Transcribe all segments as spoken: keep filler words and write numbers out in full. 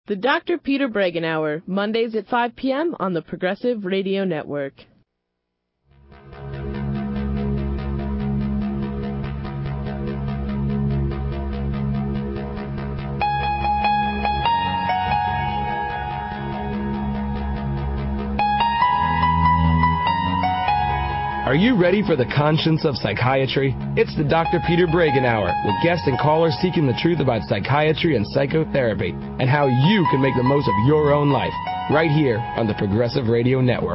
The Doctor Peter Breggin Hour, Mondays at five p.m. on the Progressive Radio Network. Are you ready for the conscience of psychiatry? It's the Doctor Peter Breggin Hour, with guests and callers seeking the truth about psychiatry and psychotherapy, and how you can make the most of your own life, right here on the Progressive Radio Network.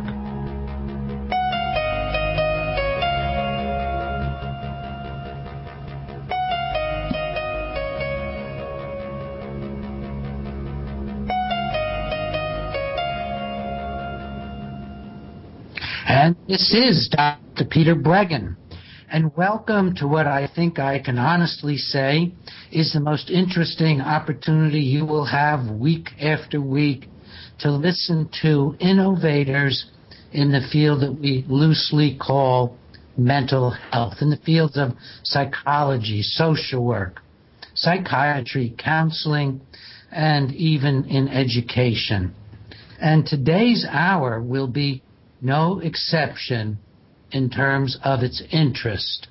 And this is Doctor Peter Breggin, and welcome to what I think I can honestly say is the most interesting opportunity you will have week after week to listen to innovators in the field that we loosely call mental health, in the fields of psychology, social work, psychiatry, counseling, and even in education. And today's hour will be no exception in terms of its interest.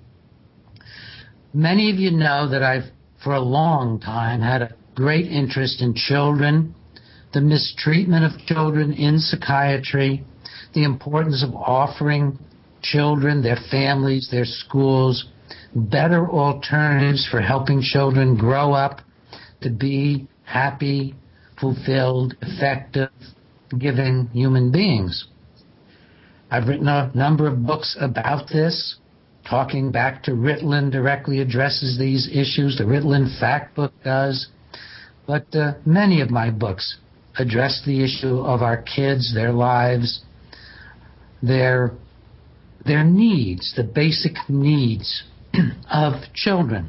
Many of you know that I've, for a long time, had a great interest in children, the mistreatment of children in psychiatry, the importance of offering children, their families, their schools, better alternatives for helping children grow up to be happy, fulfilled, effective, giving human beings. I've written a number of books about this. Talking Back to Ritalin directly addresses these issues. The Ritalin Fact Book does. But uh, many of my books address the issue of our kids, their lives, their, their needs, the basic needs of children.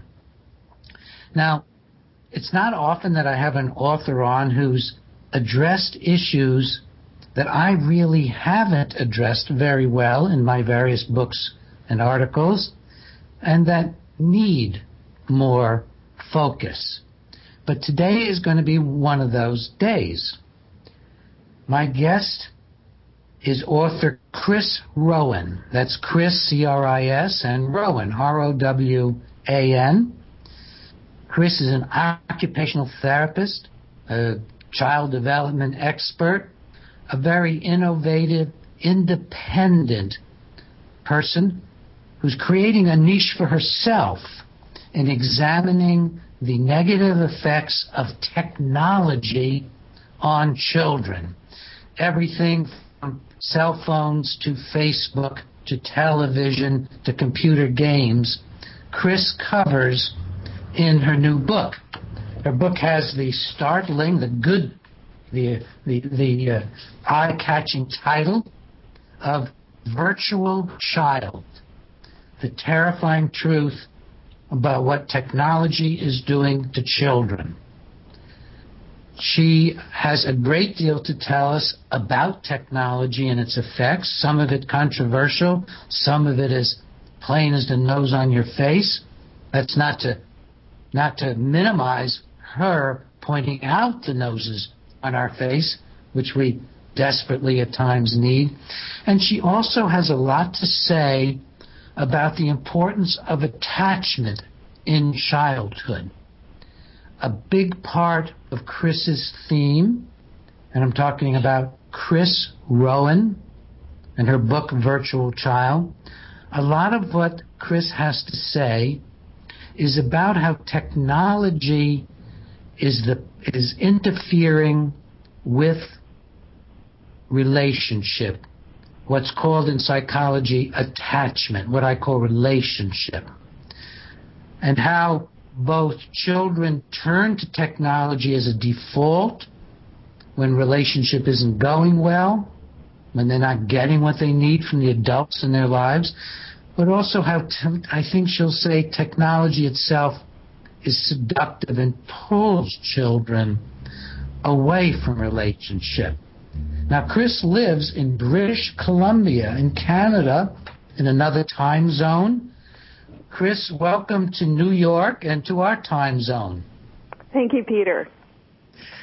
Now, it's not often that I have an author on who's addressed issues that I really haven't addressed very well in my various books and articles, and that need more focus. But today is going to be one of those days. My guest is author Chris Rowan. That's Chris, C R I S, and Rowan, R O W A N. Chris is an occupational therapist, a child development expert, a very innovative, independent person who's creating a niche for herself in examining the negative effects of technology on children. Everything from cell phones to Facebook to television to computer games, Chris covers in her new book. Her book has the startling, the good the the, the uh, eye-catching title of Virtual Child, the terrifying truth about what technology is doing to children. She has a great deal to tell us about technology and its effects, some of it controversial, some of it as plain as the nose on your face. That's not to not to minimize her pointing out the noses on our face, which we desperately at times need. And she also has a lot to say about the importance of attachment in childhood. A big part of Chris's theme, and I'm talking about Chris Rowan and her book Virtual Child, a lot of what Chris has to say is about how technology is the is interfering with relationship, what's called in psychology attachment, what I call relationship, and how both children turn to technology as a default when relationship isn't going well, when they're not getting what they need from the adults in their lives, but also how t- I think she'll say technology itself is seductive and pulls children away from relationship. Now, Chris lives in British Columbia in Canada, in another time zone. Chris, welcome to New York and to our time zone. Thank you, Peter.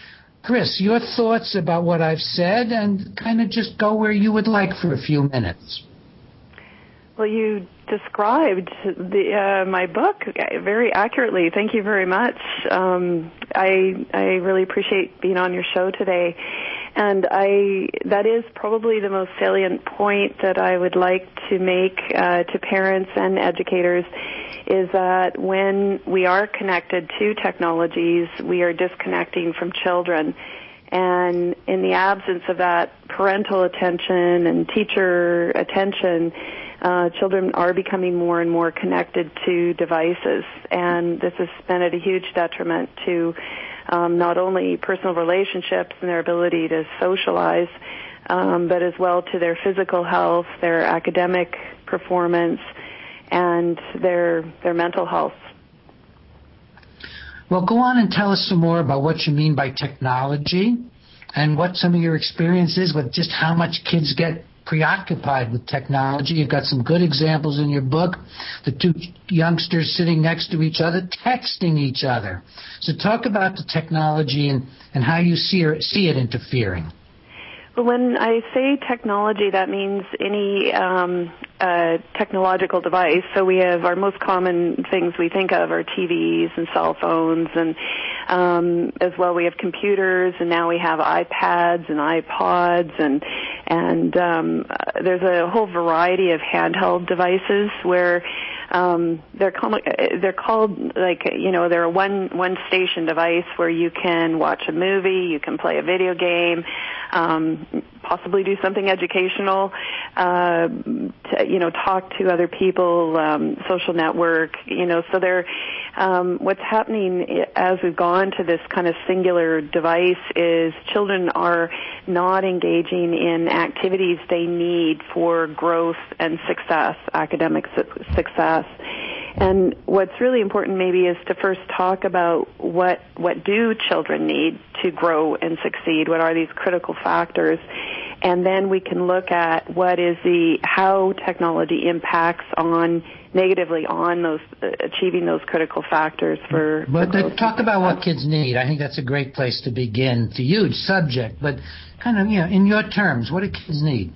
Chris, your thoughts about what I've said, and kind of just go where you would like for a few minutes. Well, you described the, uh, my book very accurately. Thank you very much. Um, I I really appreciate being on your show today, and I that is probably the most salient point that I would like to make uh, to parents and educators, is that when we are connected to technologies, we are disconnecting from children. And in the absence of that parental attention and teacher attention, uh, children are becoming more and more connected to devices. And this has been at a huge detriment to um, not only personal relationships and their ability to socialize, um, but as well to their physical health, their academic performance, and their their mental health. Well, go on and tell us some more about what you mean by technology and what some of your experience is with just how much kids get preoccupied with technology. You've got some good examples in your book, the two youngsters sitting next to each other, texting each other. So talk about the technology and, and how you see, or, see it interfering. Well, when I say technology, that means any um, uh, technological device. So we have our most common things we think of are T Vs and cell phones, and um, as well we have computers, and now we have iPads and iPods, and and um, there's a whole variety of handheld devices where um, they're called they're called like you know they're a one one station device where you can watch a movie, you can play a video game. Um, possibly do something educational, uh, to, you know, talk to other people, um, social network, you know, so they're, um, what's happening as we've gone to this kind of singular device is children are not engaging in activities they need for growth and success, academic su- success. And what's really important maybe is to first talk about what what do children need to grow and succeed, what are these critical factors, and then we can look at what is the, how technology impacts on, negatively on those, uh, achieving those critical factors for, but for growth. Talk about what kids need. I think that's a great place to begin. It's a huge subject, but kind of, you know, in your terms, what do kids need?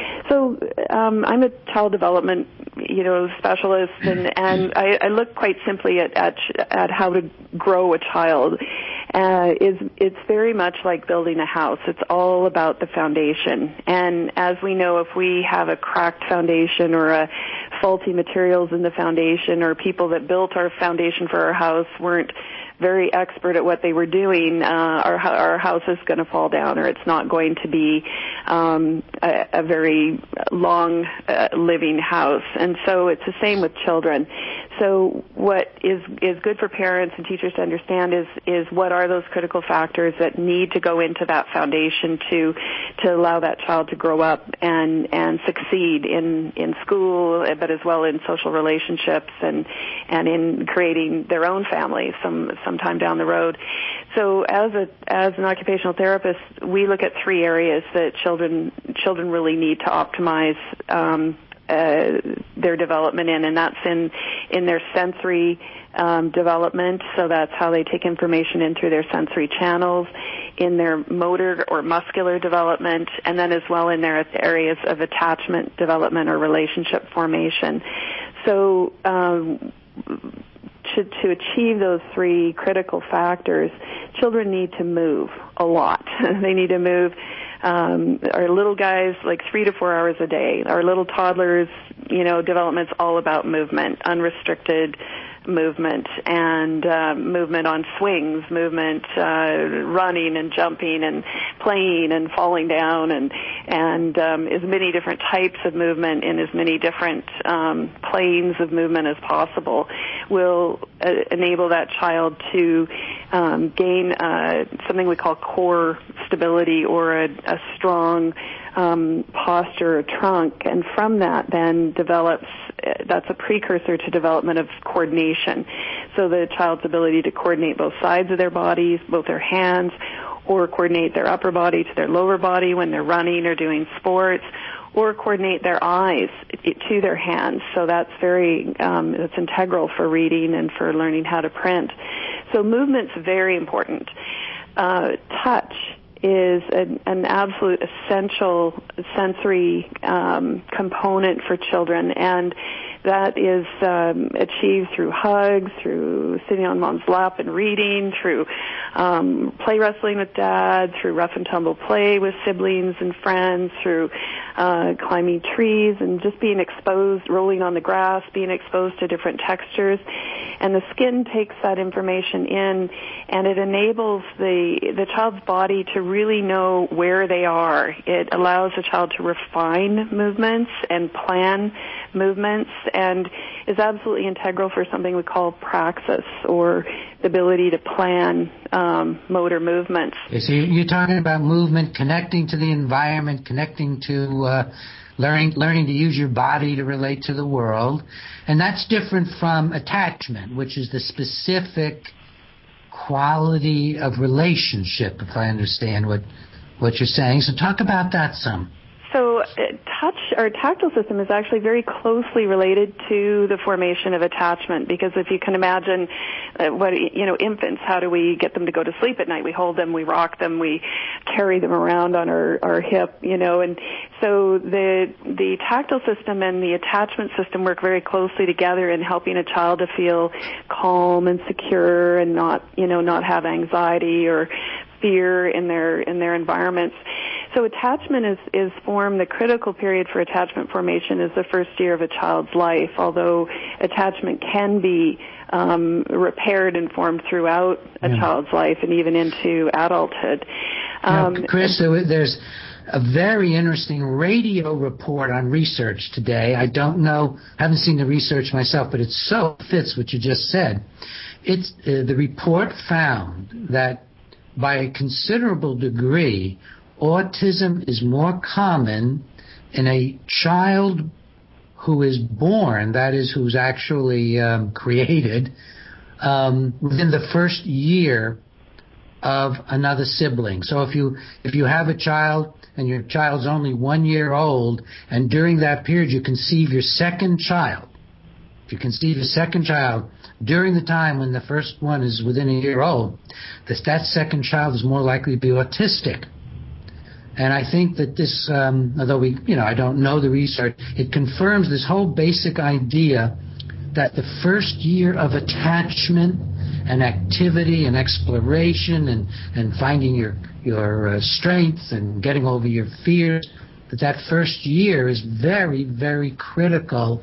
So um, I'm a child development, you know, specialist, and, and I, I look quite simply at, at at how to grow a child. Uh, is it's very much like building a house. It's all about the foundation. And as we know, if we have a cracked foundation or a faulty materials in the foundation, or people that built our foundation for our house weren't very expert at what they were doing, uh, our, our house is going to fall down, or it's not going to be um, a, a very long uh, living house. And so it's the same with children. So what is is good for parents and teachers to understand is is what are those critical factors that need to go into that foundation to to allow that child to grow up and and succeed in in school, but as well in social relationships and and in creating their own family some sometime down the road. So as a as an occupational therapist, we look at three areas that children children really need to optimize um, uh, their development in, and that's in in their sensory um, development. So that's how they take information in through their sensory channels, in their motor or muscular development, and then as well in their areas of attachment development or relationship formation. So um, to, to achieve those three critical factors, children need to move a lot. They need to move. Um, our little guys, like three to four hours a day. Our little toddlers, you know, development's all about movement, unrestricted movement, and uh, movement on swings, movement, uh, running and jumping and playing and falling down, and and um, as many different types of movement in as many different um, planes of movement as possible will uh, enable that child to um, gain uh, something we call core stability, or a, a strong um, posture or trunk, and from that then develops, that's a precursor to development of coordination. So the child's ability to coordinate both sides of their bodies, both their hands, or coordinate their upper body to their lower body when they're running or doing sports, or coordinate their eyes to their hands. So that's very, um, that's integral for reading and for learning how to print. So movement's very important. uh, touch is an, an absolute essential sensory um, component for children, and that is um, achieved through hugs, through sitting on mom's lap and reading, through um, play wrestling with dad, through rough and tumble play with siblings and friends, through uh, climbing trees and just being exposed, rolling on the grass, being exposed to different textures. And the skin takes that information in, and it enables the the child's body to really know where they are. It allows the child to refine movements and plan movements, and is absolutely integral for something we call praxis, or the ability to plan um, motor movements. Okay, so you're talking about movement, connecting to the environment, connecting to uh, learning, learning to use your body to relate to the world, and that's different from attachment, which is the specific quality of relationship, if I understand what what you're saying. So talk about that some. So uh, touch, our tactile system is actually very closely related to the formation of attachment, because if you can imagine uh, what, you know, infants, how do we get them to go to sleep at night? We hold them, we rock them, we carry them around on our, our hip, you know, and so the, the tactile system and the attachment system work very closely together in helping a child to feel calm and secure and not, you know, not have anxiety or fear in their in their environments. So attachment is, is formed, the critical period for attachment formation is the first year of a child's life, although attachment can be um, repaired and formed throughout a yeah. child's life and even into adulthood. Um, now, Chris, there's a very interesting radio report on research today. I don't know, haven't seen the research myself, but it so fits what you just said. It's uh, the report found that by a considerable degree, autism is more common in a child who is born, that is, who's actually um, created, um, within the first year of another sibling. So if you if you have a child and your child's only one year old, and during that period you conceive your second child, if you conceive a second child during the time when the first one is within a year old, that that second child is more likely to be autistic. And I think that this, um, although we, you know, I don't know the research, it confirms this whole basic idea that the first year of attachment and activity and exploration and, and finding your your uh, strengths and getting over your fears, that that first year is very, very critical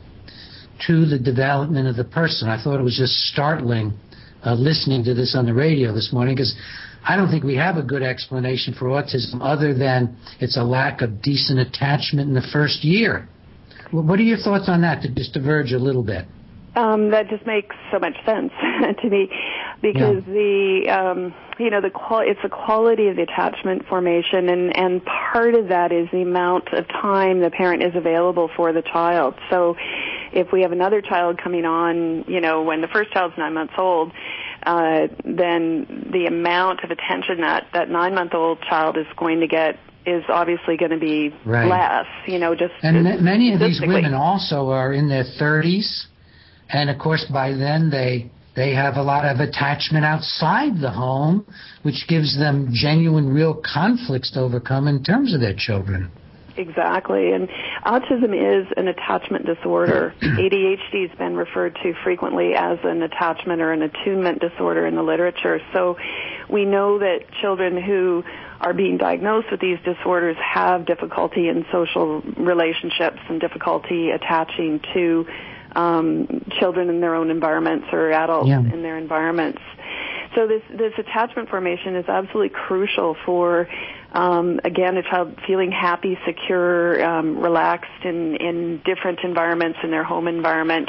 to the development of the person. I thought it was just startling uh, listening to this on the radio this morning, because I don't think we have a good explanation for autism other than it's a lack of decent attachment in the first year. Well, what are your thoughts on that, to just diverge a little bit? Um, that just makes so much sense to me, because yeah. the um, you know the qual- it's the quality of the attachment formation, and and part of that is the amount of time the parent is available for the child. So, if we have another child coming on, you know, when the first child's nine months old, uh, then the amount of attention that that nine-month-old child is going to get is obviously going to be right. less. You know, just and m- many of these women also are in their thirties. And, of course, by then they they have a lot of attachment outside the home, which gives them genuine, real conflicts to overcome in terms of their children. Exactly. And autism is an attachment disorder. A D H D has been referred to frequently as an attachment or an attunement disorder in the literature. So we know that children who are being diagnosed with these disorders have difficulty in social relationships and difficulty attaching to Um, children in their own environments or adults yeah. in their environments. So this this attachment formation is absolutely crucial for, um, again, a child feeling happy, secure, um, relaxed in, in different environments in their home environment.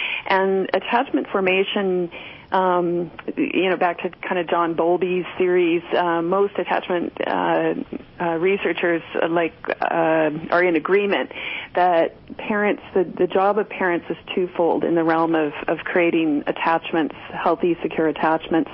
And attachment formation, um, you know, back to kind of John Bowlby's theories, uh, most attachment uh, uh, researchers uh, like uh, are in agreement that parents, the, the job of parents is twofold in the realm of, of creating attachments, healthy, secure attachments.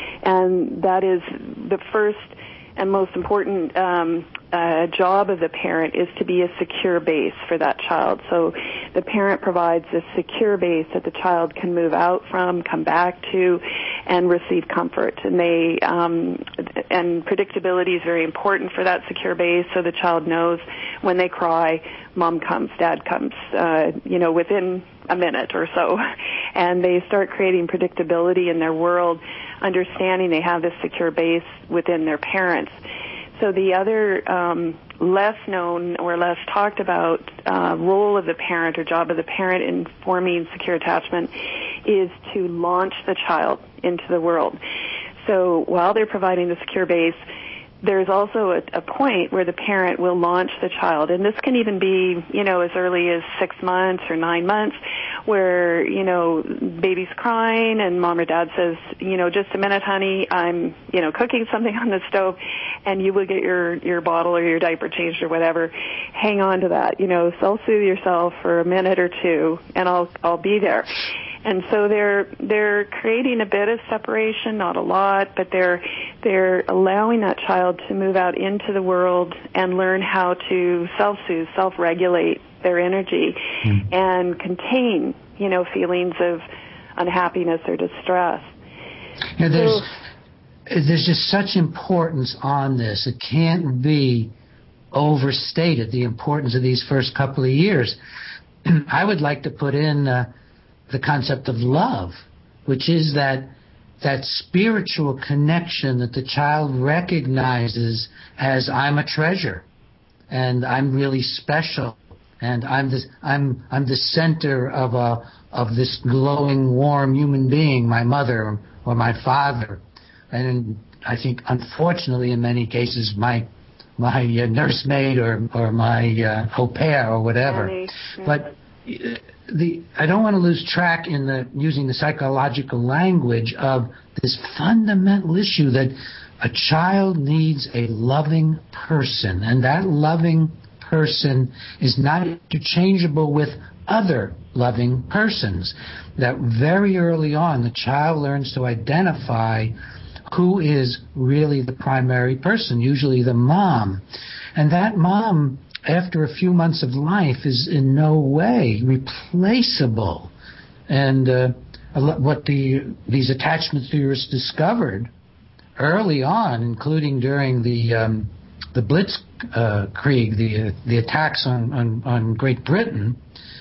And that is the first and most important um, uh, job of the parent is to be a secure base for that child. So the parent provides a secure base that the child can move out from, come back to, and receive comfort. And they um, and predictability is very important for that secure base, so the child knows when they cry, mom comes, dad comes, uh, you know, within a minute or so. And they start creating predictability in their world, understanding they have this secure base within their parents. So the other um, less known or less talked about uh, role of the parent or job of the parent in forming secure attachment is to launch the child into the world. So while they're providing the secure base, there's also a, a point where the parent will launch the child, and this can even be, you know, as early as six months or nine months, where, you know, baby's crying and mom or dad says, you know, just a minute, honey, I'm, you know, cooking something on the stove, and you will get your, your bottle or your diaper changed or whatever. Hang on to that, you know, self-soothe yourself for a minute or two, and I'll, I'll be there. And so they're they're creating a bit of separation, not a lot, but they're they're allowing that child to move out into the world and learn how to self-soothe, self-regulate their energy, mm. and contain, you know, feelings of unhappiness or distress. Yeah, there's so, there's just such importance on this. It can't be overstated, the importance of these first couple of years. I would like to put in Uh, the concept of love, which is that that spiritual connection that the child recognizes as I'm a treasure, and I'm really special, and I'm the I'm I'm the center of a of this glowing, warm human being, my mother or my father, and I think unfortunately in many cases my my uh, nursemaid or or my uh, au pair or whatever, mm-hmm. but. Uh, The, I don't want to lose track in the using the psychological language of this fundamental issue that a child needs a loving person, and that loving person is not interchangeable with other loving persons. That very early on, the child learns to identify who is really the primary person, usually the mom. And that mom, after a few months of life, is in no way replaceable. And uh, what the these attachment theorists discovered early on, including during the um, the Blitzkrieg, uh, the uh, the attacks on on, on Great Britain,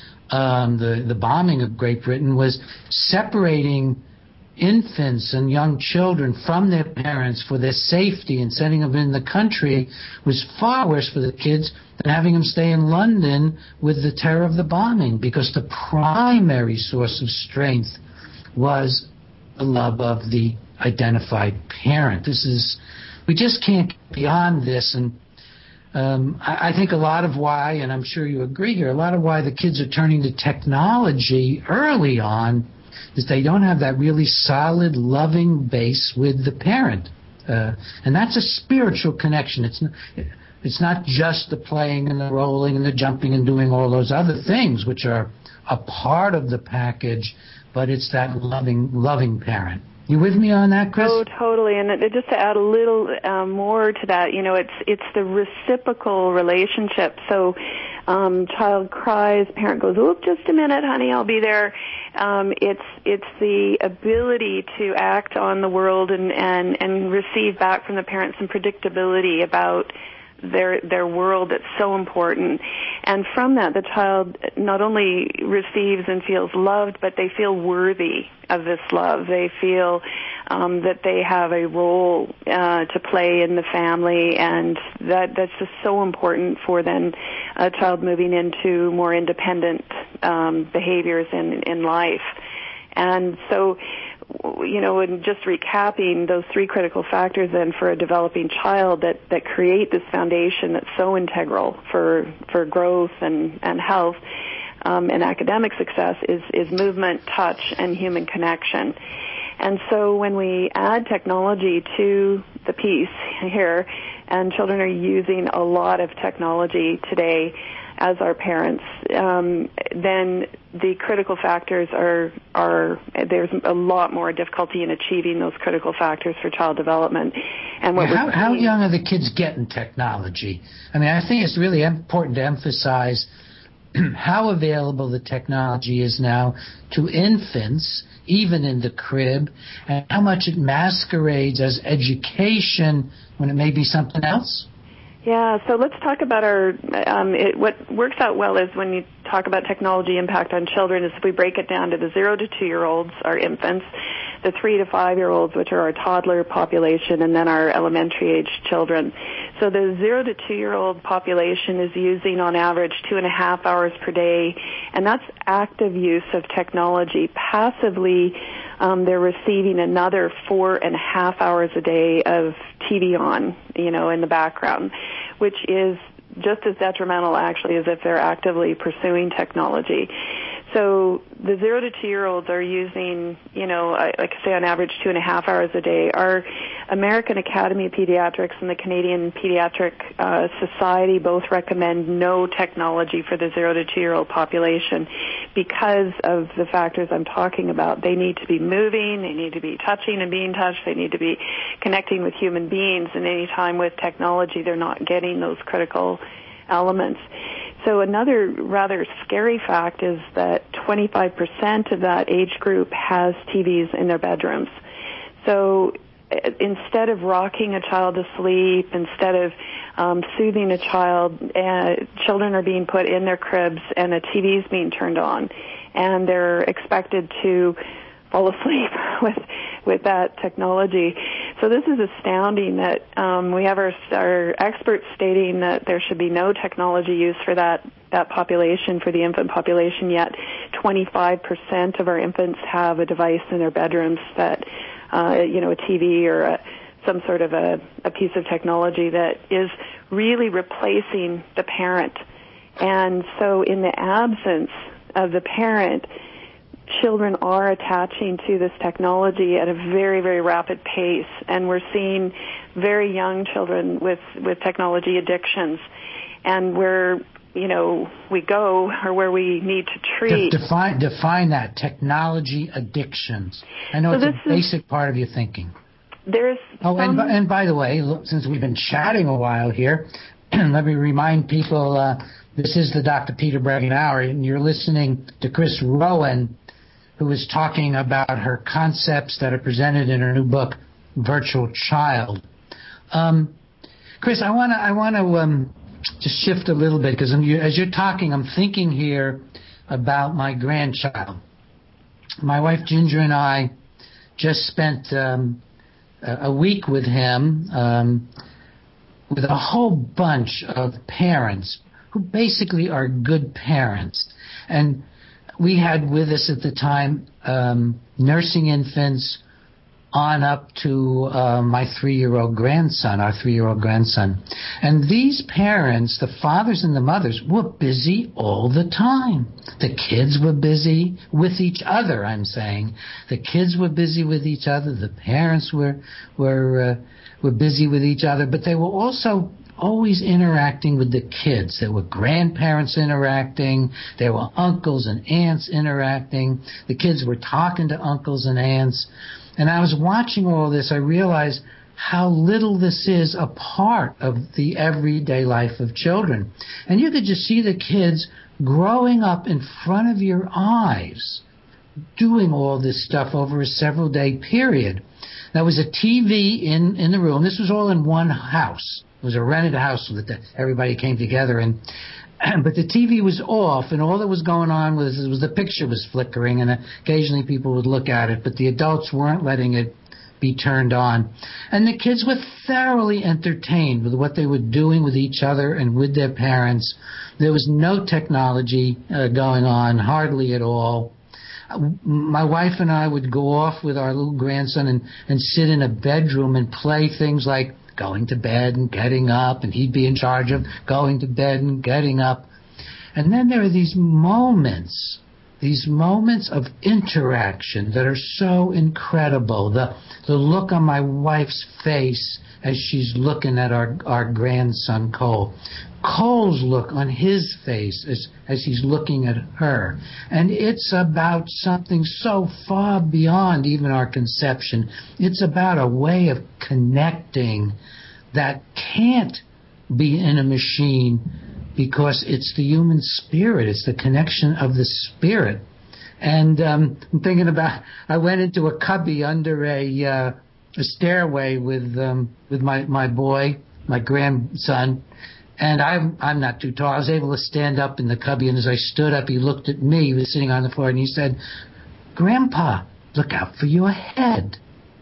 um, the the bombing of Great Britain, was separating infants and young children from their parents for their safety and sending them in the country was far worse for the kids than having them stay in London with the terror of the bombing, because the primary source of strength was the love of the identified parent. This is, we just can't get beyond this. And um, I, I think a lot of why, and I'm sure you agree here, a lot of why the kids are turning to technology early on is they don't have that really solid, loving base with the parent. Uh, and that's a spiritual connection. It's not, it's not just the playing and the rolling and the jumping and doing all those other things, which are a part of the package, but it's that loving, loving parent. You with me on that, Chris? Oh, totally. And just to add a little uh, more to that, you know, it's it's the reciprocal relationship. So, um, child cries, parent goes, "Oh, just a minute, honey, I'll be there." Um, it's it's the ability to act on the world and, and, and receive back from the parent some predictability about their their world that's so important. And from that, the child not only receives and feels loved, but they feel worthy of this love. They feel um, that they have a role uh, to play in the family, and that that's just so important for then a child moving into more independent um, behaviors in in life. And so, you know, and just recapping those three critical factors then for a developing child that, that create this foundation that's so integral for for growth and, and health um, and academic success is, is movement, touch, and human connection. And so when we add technology to the piece here, and children are using a lot of technology today as our parents, um, then the critical factors are, are, there's a lot more difficulty in achieving those critical factors for child development. And what yeah, how, we're how young are the kids getting technology? I mean, I think it's really important to emphasize how available the technology is now to infants, even in the crib, and how much it masquerades as education when it may be something else? Yeah, so let's talk about our, um, it, what works out well is when you talk about technology impact on children is if we break it down to the zero to two-year-olds, our infants, the three to five-year-olds, which are our toddler population, and then our elementary-age children. So the zero to two-year-old population is using on average two and a half hours per day, and that's active use of technology. Passively, um, they're receiving another four and a half hours a day of T V on, you know, in the background, which is just as detrimental actually as if they're actively pursuing technology. So the zero to two-year-olds are using, you know, like I say, on average two and a half hours a day. Our American Academy of Pediatrics and the Canadian Pediatric uh, Society both recommend no technology for the zero to two-year-old population because of the factors I'm talking about. They need to be moving, they need to be touching and being touched, they need to be connecting with human beings, and any time with technology they're not getting those critical elements. So another rather scary fact is that twenty-five percent of that age group has T Vs in their bedrooms. So instead of rocking a child to sleep, instead of um, soothing a child, uh, children are being put in their cribs and a T V is being turned on, and they're expected to fall asleep with with that technology. So this is astounding that um, we have our, our experts stating that there should be no technology use for that, that population, for the infant population, yet twenty-five percent of our infants have a device in their bedrooms that, uh, you know, a T V or a, some sort of a, a piece of technology that is really replacing the parent. And so in the absence of the parent, children are attaching to this technology at a very, very rapid pace, and we're seeing very young children with, with technology addictions. And where, you know, we go or where we need to treat. Define, define that, technology addictions. I know so it's a basic is, part of your thinking. There's Oh, some... and, and by the way, since we've been chatting a while here, let me remind people, uh, this is the Doctor Peter Breggin Hour, and you're listening to Chris Rowan, who is talking about her concepts that are presented in her new book, Virtual Child. Um, Chris, I want to I want to um, just shift a little bit because as you're talking, I'm thinking here about my grandchild. My wife Ginger and I just spent um, a week with him um, with a whole bunch of parents who basically are good parents. And we had with us at the time um, nursing infants on up to uh, my three-year-old grandson, our three-year-old grandson. And these parents, the fathers and the mothers, were busy all the time. The kids were busy with each other, I'm saying. The kids were busy with each other. The parents were were uh, were busy with each other. But they were also always interacting with the kids. There were grandparents interacting. There were uncles and aunts interacting. The kids were talking to uncles and aunts. And I was watching all this. I realized how little this is a part of the everyday life of children. And you could just see the kids growing up in front of your eyes, doing all this stuff over a several-day period. There was a T V in, in the room. This was all in one house. It was a rented house that everybody came together in. But the T V was off, and all that was going on was, was the picture was flickering, and occasionally people would look at it, but the adults weren't letting it be turned on. And the kids were thoroughly entertained with what they were doing with each other and with their parents. There was no technology uh, going on, hardly at all. My wife and I would go off with our little grandson and, and sit in a bedroom and play things like going to bed and getting up, and he'd be in charge of going to bed and getting up. And then there are these moments, these moments of interaction that are so incredible. The, the look on my wife's face as she's looking at our, our grandson, Cole. Cole's look on his face as, as he's looking at her. And it's about something so far beyond even our conception. It's about a way of connecting that can't be in a machine because it's the human spirit. It's the connection of the spirit. And um, I'm thinking about, I went into a cubby under a, uh, a stairway with um, with my, my boy, my grandson, and I'm, I'm not too tall. I was able to stand up in the cubby, and as I stood up, he looked at me. He was sitting on the floor, and he said, "Grandpa, look out for your head."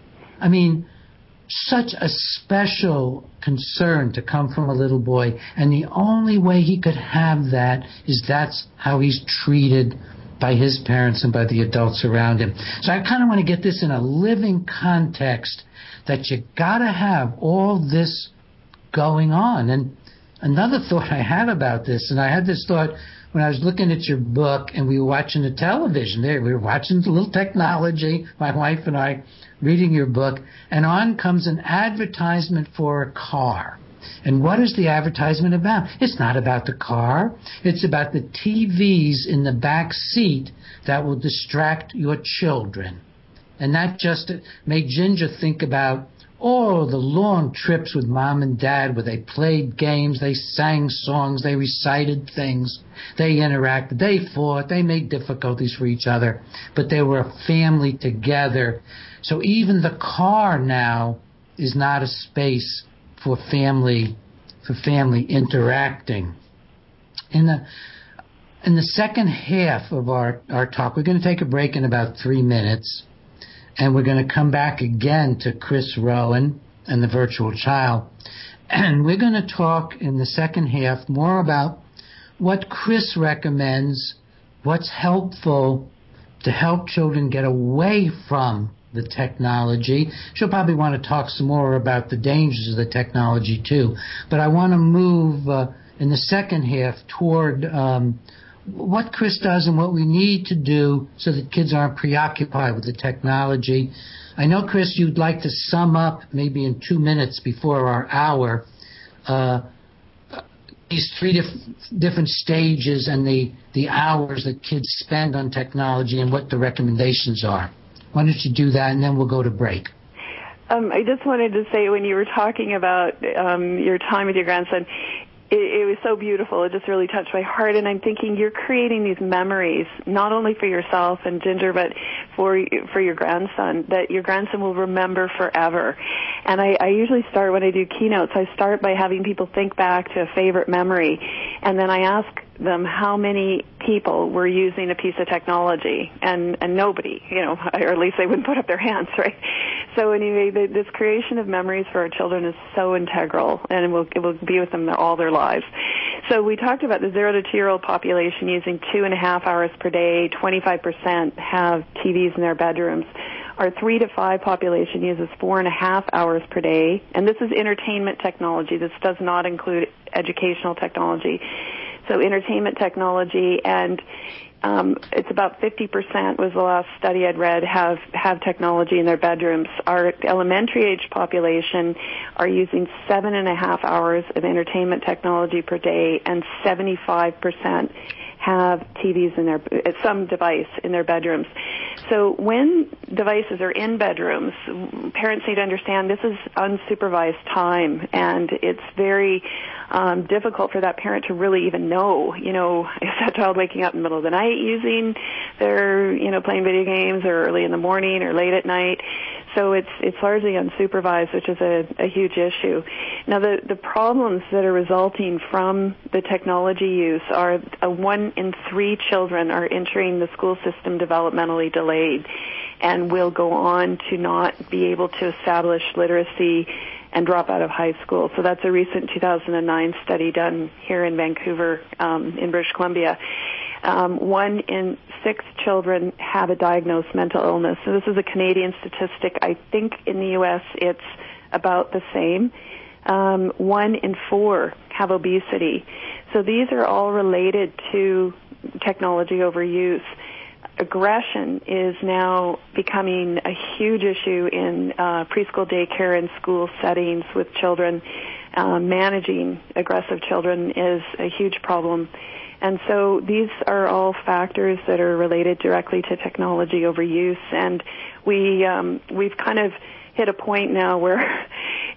I mean, such a special concern to come from a little boy, and the only way he could have that is that's how he's treated by his parents and by the adults around him. So I kind of want to get this in a living context, that you got to have all this going on. And another thought I had about this, and I had this thought when I was looking at your book and we were watching the television. There, we were watching a little technology, my wife and I, reading your book, and on comes an advertisement for a car. And what is the advertisement about? It's not about the car. It's about the T Vs in the back seat that will distract your children. And that just made Ginger think about all the long trips with mom and dad where they played games, they sang songs, they recited things, they interacted, they fought, they made difficulties for each other, but they were a family together. So even the car now is not a space for family for family interacting. In the in the second half of our, our talk, we're going to take a break in about three minutes, and we're going to come back again to Chris Rowan and the virtual child. And we're going to talk in the second half more about what Chris recommends, what's helpful to help children get away from the technology. She'll probably want to talk some more about the dangers of the technology too. But I want to move uh, in the second half toward um, what Chris does and what we need to do so that kids aren't preoccupied with the technology. I know, Chris, you'd like to sum up maybe in two minutes before our hour uh, these three diff- different stages and the, the hours that kids spend on technology and what the recommendations are. Why don't you do that, and then we'll go to break. Um, I just wanted to say, when you were talking about um, your time with your grandson, it, it was so beautiful. It just really touched my heart. And I'm thinking, you're creating these memories, not only for yourself and Ginger, but for for your grandson, that your grandson will remember forever. And I, I usually start, when I do keynotes, I start by having people think back to a favorite memory, and then I ask them how many people were using a piece of technology, and, and nobody, you know, or at least they wouldn't put up their hands, right? So anyway, the, this creation of memories for our children is so integral, and it will, it will be with them all their lives. So we talked about the zero to two-year-old population using two and a half hours per day. twenty-five percent have T Vs in their bedrooms. Our three to five population uses four and a half hours per day, and this is entertainment technology. This does not include educational technology. So entertainment technology, and um, it's about fifty percent was the last study I'd read, have, have technology in their bedrooms. Our elementary age population are using seven and a half hours of entertainment technology per day, and seventy-five percent have T Vs in their, some device in their bedrooms. So when devices are in bedrooms, parents need to understand this is unsupervised time, and it's very um, difficult for that parent to really even know, you know, is that child waking up in the middle of the night using their, you know, playing video games, or early in the morning or late at night. So it's it's largely unsupervised, which is a, a huge issue. Now, the, the problems that are resulting from the technology use are uh, one in three children are entering the school system developmentally delayed and will go on to not be able to establish literacy and drop out of high school. So that's a recent two thousand nine study done here in Vancouver, um, in British Columbia. Um, one in six children have a diagnosed mental illness. So this is a Canadian statistic. I think in the U S it's about the same. Um, one in four have obesity. So these are all related to technology overuse. Aggression is now becoming a huge issue in uh, preschool daycare and school settings with children. Uh, managing aggressive children is a huge problem. And so these are all factors that are related directly to technology overuse. And we, um, we've kind of hit a point now where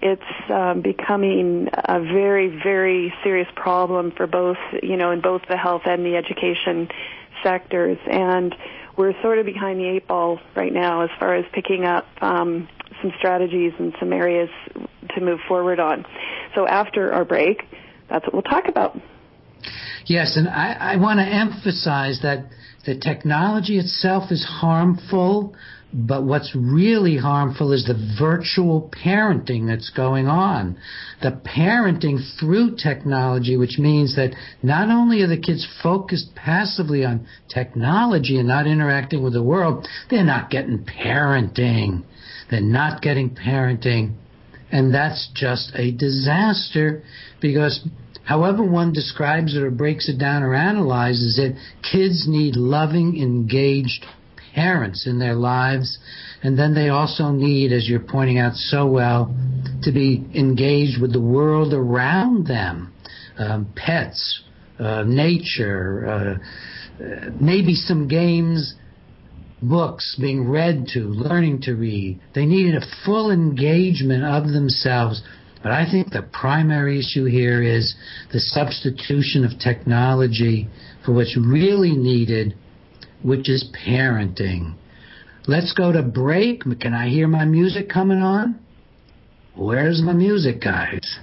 it's um, becoming a very, very serious problem for both, you know, in both the health and the education sectors. And we're sort of behind the eight ball right now as far as picking up um, some strategies and some areas to move forward on. So after our break, that's what we'll talk about. Yes, and I, I want to emphasize that the technology itself is harmful, but what's really harmful is the virtual parenting that's going on. The parenting through technology, which means that not only are the kids focused passively on technology and not interacting with the world, they're not getting parenting. They're not getting parenting. And that's just a disaster, because however one describes it or breaks it down or analyzes it, kids need loving, engaged parents in their lives. And then they also need, as you're pointing out so well, to be engaged with the world around them. Um, pets, uh, nature, uh, uh, maybe some games, books being read to, learning to read. They needed a full engagement of themselves. But I think the primary issue here is the substitution of technology for what's really needed, which is parenting. Let's go to break. Can I hear my music coming on? Where's my music, guys?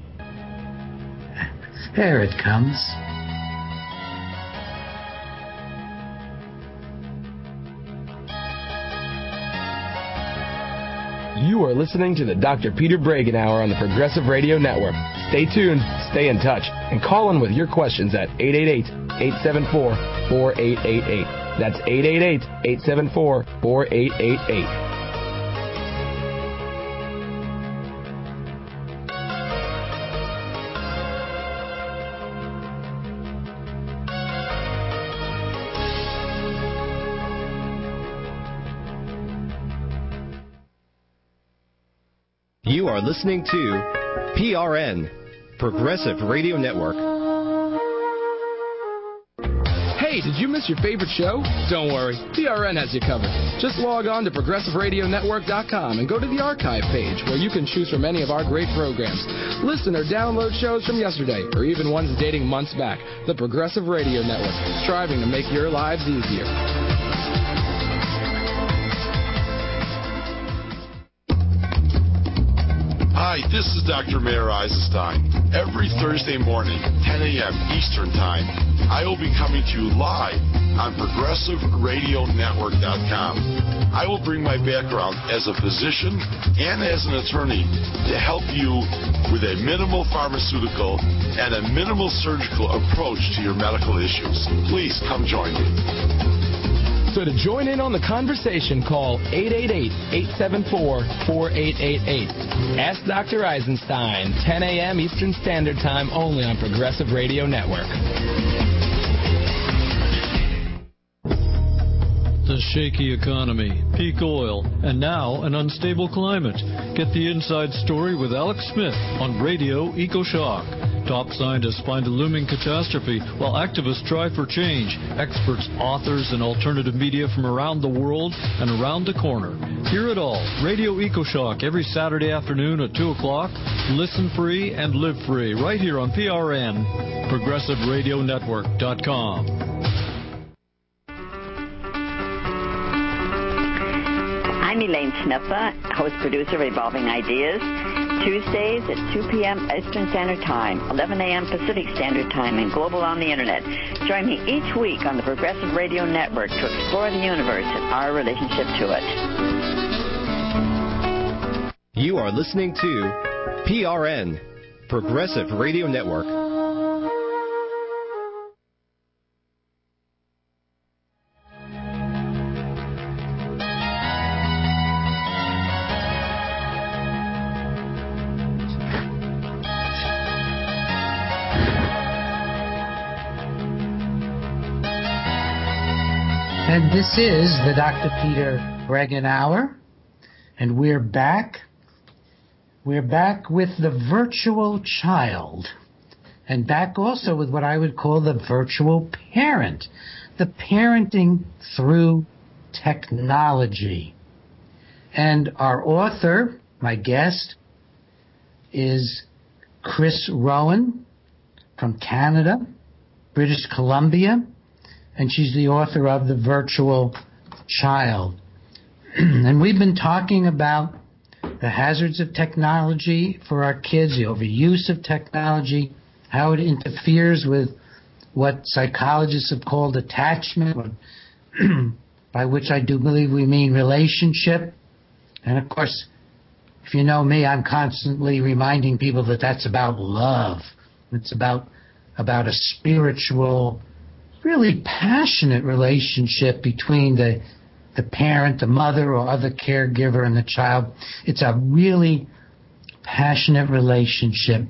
There it comes. You are listening to the Doctor Peter Bregan Hour on the Progressive Radio Network. Stay tuned, stay in touch, and call in with your questions at eight eight eight, eight seven four, four eight eight eight. That's eight eight eight, eight seven four, four eight eight eight. You are listening to P R N, Progressive Radio Network. Hey, did you miss your favorite show? Don't worry, P R N has you covered. Just log on to progressive radio network dot com and go to the archive page where you can choose from any of our great programs. Listen or download shows from yesterday or even ones dating months back. The Progressive Radio Network, striving to make your lives easier. Hi, this is Doctor Mayer Eisenstein. Every Thursday morning, ten a.m. Eastern Time, I will be coming to you live on progressive radio network dot com. I will bring my background as a physician and as an attorney to help you with a minimal pharmaceutical and a minimal surgical approach to your medical issues. Please come join me. So to join in on the conversation, call eight eight eight, eight seven four, four eight eight eight. Ask Doctor Eisenstein, ten a.m. Eastern Standard Time, only on Progressive Radio Network. The shaky economy, peak oil, and now an unstable climate. Get the inside story with Alex Smith on Radio EcoShock. Top scientists find a looming catastrophe while activists try for change. Experts, authors, and alternative media from around the world and around the corner. Hear it all. Radio EcoShock every Saturday afternoon at two o'clock. Listen free and live free right here on P R N, progressive radio network dot com. I'm Elaine Sniffa, host producer of Evolving Ideas. Tuesdays at two p.m. Eastern Standard Time, eleven a.m. Pacific Standard Time, and global on the Internet. Join me each week on the Progressive Radio Network to explore the universe and our relationship to it. You are listening to P R N, Progressive Radio Network. And this is the Doctor Peter Bregan Hour, and we're back. We're back with the virtual child, and back also with what I would call the virtual parent, the parenting through technology. And our author, my guest, is Chris Rowan from Canada, British Columbia, and she's the author of The Virtual Child. And we've been talking about the hazards of technology for our kids, the overuse of technology, how it interferes with what psychologists have called attachment, by which I do believe we mean relationship. And of course, if you know me, I'm constantly reminding people that that's about love. It's about about a spiritual, really passionate relationship between the the parent, the mother, or other caregiver and the child. It's a really passionate relationship.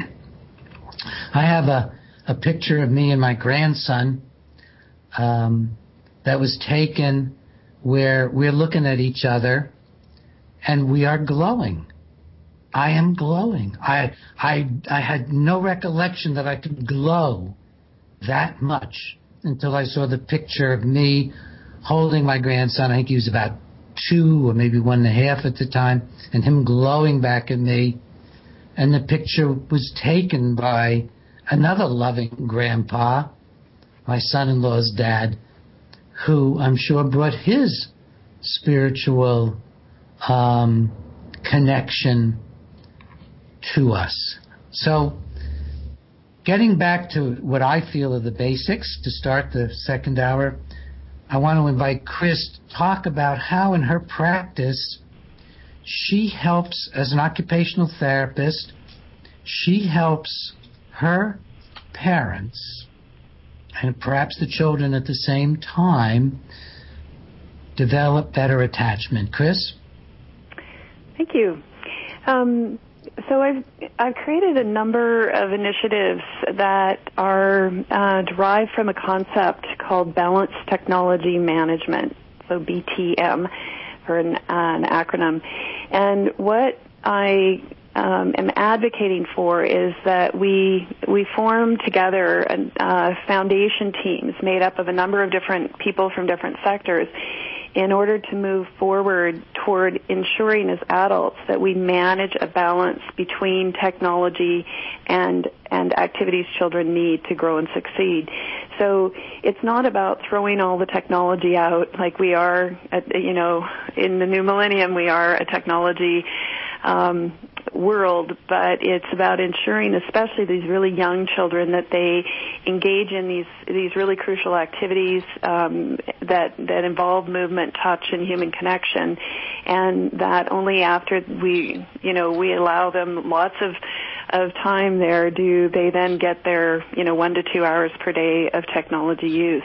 I have a, a picture of me and my grandson um, that was taken where we're looking at each other and we are glowing. I am glowing. I I I had no recollection that I could glow that much until I saw the picture of me holding my grandson. I think he was about two or maybe one and a half at the time, and him glowing back at me. And the picture was taken by another loving grandpa, my son-in-law's dad, who I'm sure brought his spiritual um, connection to us. So getting back to what I feel are the basics to start the second hour, I want to invite Chris to talk about how in her practice she helps, as an occupational therapist, she helps her parents and perhaps the children at the same time develop better attachment. Chris? Thank you. Um, so I've I've created a number of initiatives that are uh, derived from a concept called Balanced Technology Management, so B T M for an, uh, an acronym. And what I um, am advocating for is that we we form together uh, foundation teams made up of a number of different people from different sectors in order to move forward toward ensuring as adults that we manage a balance between technology and and activities children need to grow and succeed. So it's not about throwing all the technology out like we are, at, you know, in the new millennium we are a technology um, world, but it's about ensuring, especially these really young children, that they engage in these these really crucial activities um, that that involve movement, touch, and human connection, and that only after we, you know, we allow them lots of of time there do they then get their, you know, one to two hours per day of technology use.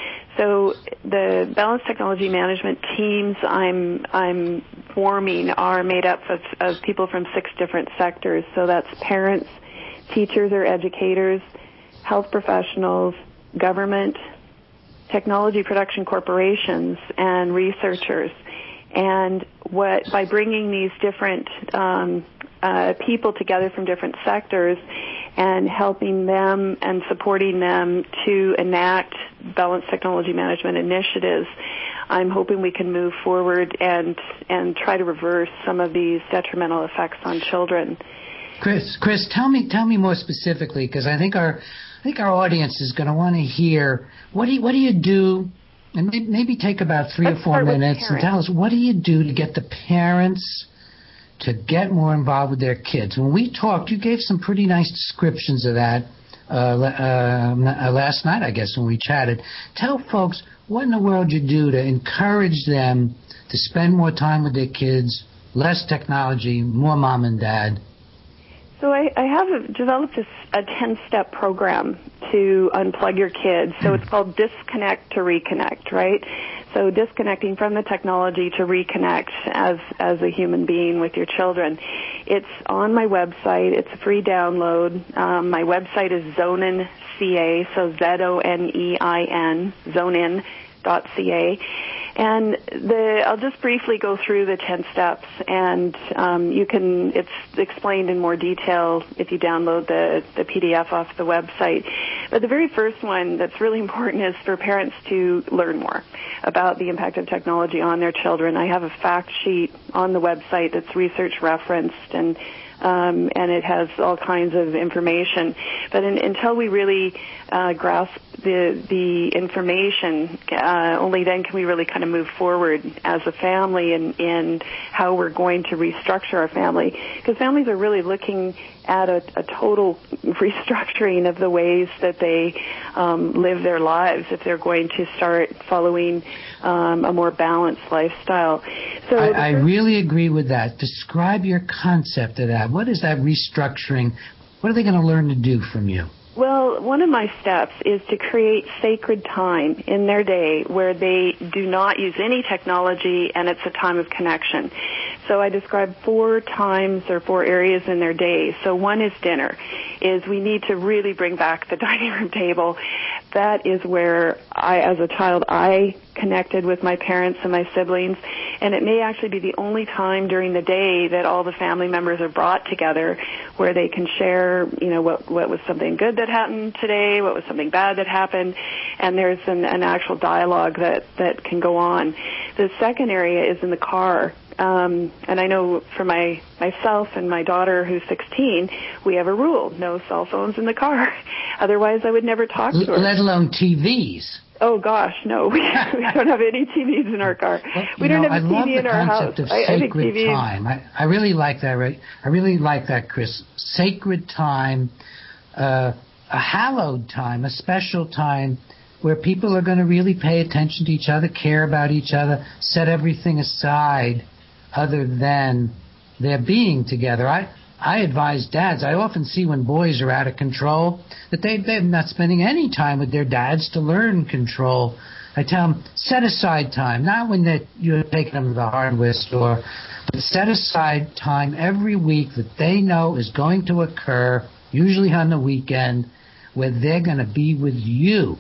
So the balanced technology management teams I'm I'm forming are made up of, of people from six different sectors. So that's parents, teachers or educators, health professionals, government, technology production corporations, and researchers. And what by bringing these different um, uh, people together from different sectors and helping them and supporting them to enact balanced technology management initiatives, I'm hoping we can move forward and and try to reverse some of these detrimental effects on children. Chris, Chris, tell me tell me more specifically, because I think our I think our audience is going to want to hear what do you, what do you do, and maybe, maybe take about three Let's or four minutes and tell us what do you do to get the parents to get more involved with their kids. When we talked, you gave some pretty nice descriptions of that uh, uh, last night, I guess, when we chatted. Tell folks what in the world you do to encourage them to spend more time with their kids, less technology, more mom and dad. So I, I have developed this, a ten-step program to unplug your kids. So it's called Disconnect to Reconnect, right? So disconnecting from the technology to reconnect as as a human being with your children. It's on my website. It's a free download. Um, my website is Zonein C A, so Z O N E I N, zonein dot C A. And the, I'll just briefly go through the ten steps, and um, you can, it's explained in more detail if you download the, the P D F off the website. But the very first one that's really important is for parents to learn more about the impact of technology on their children. I have a fact sheet on the website that's research referenced, and um, and it has all kinds of information. But in, until we really uh, grasp the the information, uh, only then can we really kind of move forward as a family in, in how we're going to restructure our family. Because families are really looking at a, a total restructuring of the ways that they um, live their lives if they're going to start following um, a more balanced lifestyle. So I, I really agree with that. Describe your concept of that. What is that restructuring? What are they going to learn to do from you? Well, one of my steps is to create sacred time in their day where they do not use any technology, and it's a time of connection. So I describe four times or four areas in their day. So one is dinner, is we need to really bring back the dining room table. That is where I, as a child, I connected with my parents and my siblings, and it may actually be the only time during the day that all the family members are brought together where they can share, you know, what, what was something good that happened today, what was something bad that happened, and there's an, an actual dialogue that, that can go on. The second area is in the car. Um, and I know for my myself and my daughter, who's sixteen, we have a rule: no cell phones in the car. Otherwise, I would never talk to her. Let alone T Vs. Oh gosh, no, we, we don't have any T Vs in our car. Well, we don't know, have a T V in our house. I love the concept of I, sacred I think T Vs... time. I, I really like that. Right? I really like that, Chris. Sacred time, uh, a hallowed time, a special time where people are going to really pay attention to each other, care about each other, set everything aside other than their being together. I I advise dads. I often see when boys are out of control that they, they're not spending any time with their dads to learn control. I tell them, set aside time, not when that you're taking them to the hardware store, but set aside time every week that they know is going to occur, usually on the weekend, where they're going to be with you,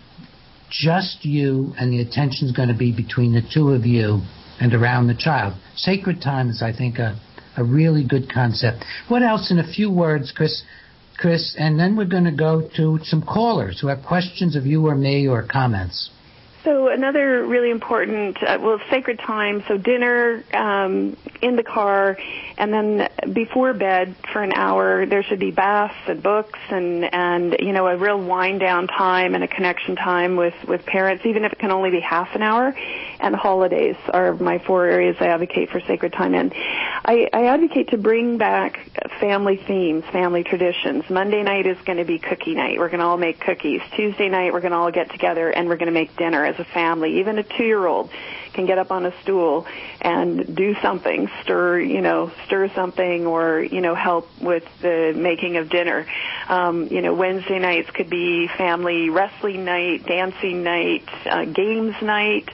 just you, and the attention's going to be between the two of you and around the child. Sacred time is, I think, a, a really good concept. What else in a few words, Chris? Chris, and then we're going to go to some callers who have questions of you or me or comments. So another really important, uh, well, sacred time, so dinner um, in the car, and then before bed for an hour, there should be baths and books and, and you know, a real wind-down time and a connection time with, with parents, even if it can only be half an hour. And holidays are my four areas I advocate for sacred time in. I, I advocate to bring back family themes, family traditions. Monday night is going to be cookie night. We're going to all make cookies. Tuesday night, we're going to all get together and we're going to make dinner as a family. Even a two-year-old can get up on a stool and do something, stir, you know, stir something, or, you know, help with the making of dinner. Um, you know, Wednesday nights could be family wrestling night, dancing night, uh, games night.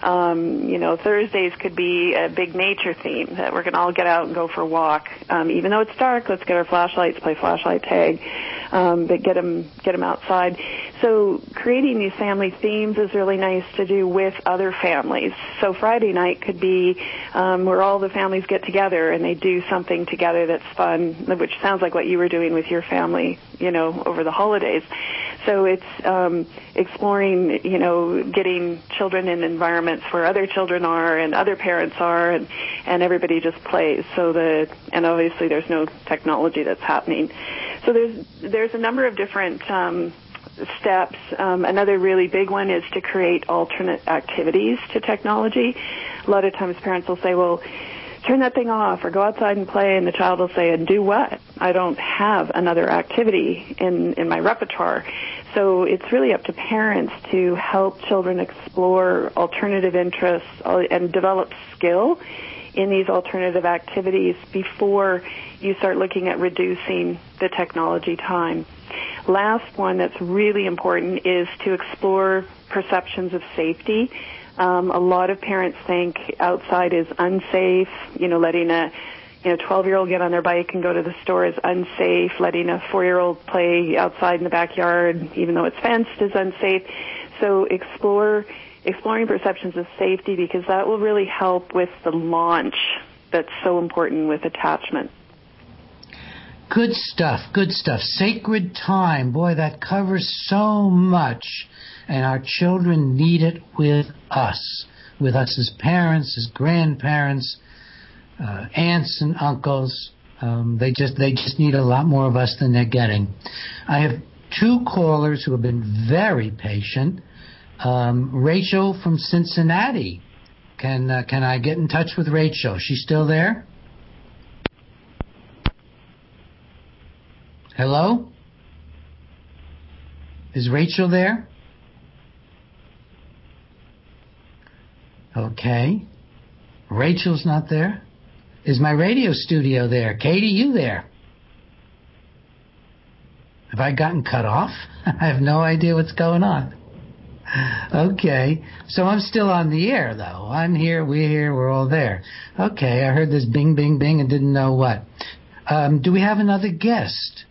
Um, you know, Thursdays could be a big nature theme that we're going to all get out and go for a walk. Um, even though it's dark, let's get our flashlights, play flashlight tag, um, but get them, get them outside. So creating these family themes is really nice to do with other families. So Friday night could be um, where all the families get together and they do something together that's fun, which sounds like what you were doing with your family, you know, over the holidays. So it's um, exploring, you know, getting children in environments where other children are and other parents are, and, and everybody just plays. So the and obviously there's no technology that's happening. So there's there's a number of different um, steps. Um, another really big one is to create alternate activities to technology. A lot of times parents will say, well, turn that thing off or go outside and play, and the child will say, and do what? I don't have another activity in, in my repertoire. So it's really up to parents to help children explore alternative interests and develop skill in these alternative activities before you start looking at reducing the technology time. Last one that's really important is to explore perceptions of safety. Um, a lot of parents think outside is unsafe. You know, letting a you know twelve-year-old get on their bike and go to the store is unsafe. Letting a four-year-old play outside in the backyard, even though it's fenced, is unsafe. So explore exploring perceptions of safety, because that will really help with the launch that's so important with attachment. Good stuff, good stuff. Sacred time. Boy, that covers so much. And our children need it with us. With us as parents, as grandparents, uh, aunts and uncles. Um, they just they just need a lot more of us than they're getting. I have two callers who have been very patient. Um, Rachel from Cincinnati. Can uh, can I get in touch with Rachel? She's still there? Hello? Is Rachel there? Okay. Rachel's not there. Is my radio studio there? Katie, you there? Have I gotten cut off? I have no idea what's going on. Okay. So I'm still on the air, though. I'm here, we're here, we're all there. Okay, I heard this bing, bing, bing and didn't know what. Um, do we have another guest?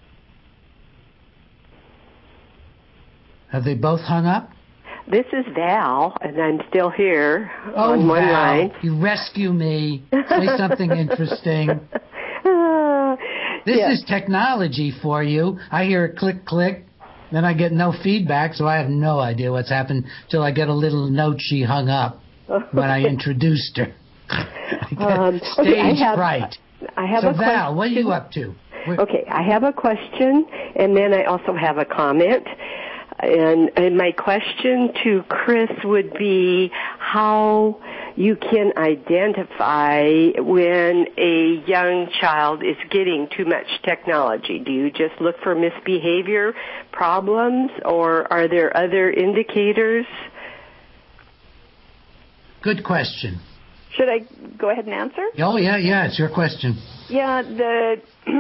Have they both hung up? This is Val, and I'm still here oh, on one Val, line. You rescue me. Say something interesting. Uh, this yeah. is technology for you. I hear a click, click. Then I get no feedback, so I have no idea what's happened till I get a little note she hung up when I introduced her. um, Stage okay, I have, fright. I have so a Val, question. what are you up to? We're... Okay, I have a question, and then I also have a comment. And, and my question to Chris would be how you can identify when a young child is getting too much technology. Do you just look for misbehavior problems, or are there other indicators? Good question. Should I go ahead and answer? Oh, yeah, yeah, it's your question. Yeah, the